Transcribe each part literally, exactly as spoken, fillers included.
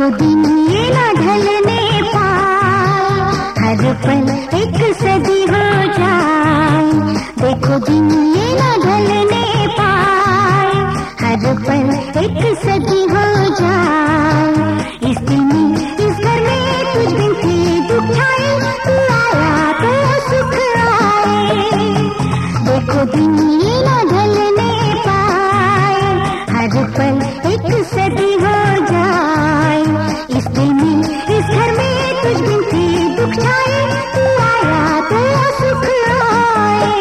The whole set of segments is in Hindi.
देखो दिन ये ना ढलने पाए, हर पल एक सदी हो जाए। देखो दिन ये ना ढलने पाए, हर पल एक सदी हो जाए। इस दिल में इस घर में कुछ दिन थे दुख आए, तू आया तो सुख आए। देखो दिन ये ना ढलने पाए, हर पल एक सदी हो जाए। इस दिल में इस घर में कुछ दिन थे दुख छाए, तू आया तो सुख आए।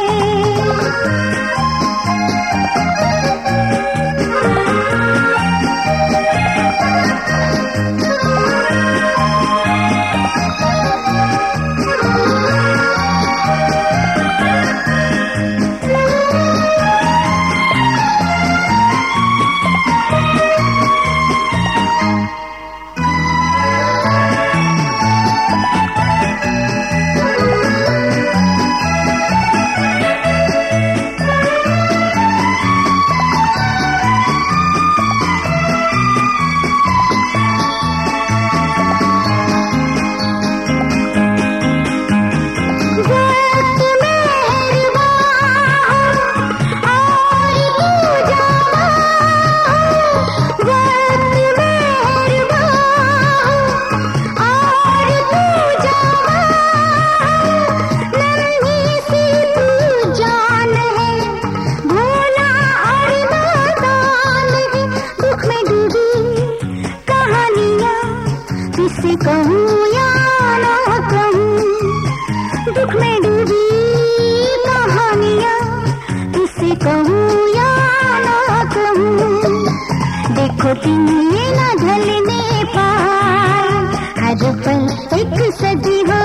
किसे कहूँ या ना कहूँ, दुख में डूबी कहानियाँ, किसे कहूँ या ना कहूँ। देखो दिन ये ना ढलने पाए, हर पल एक सदी हो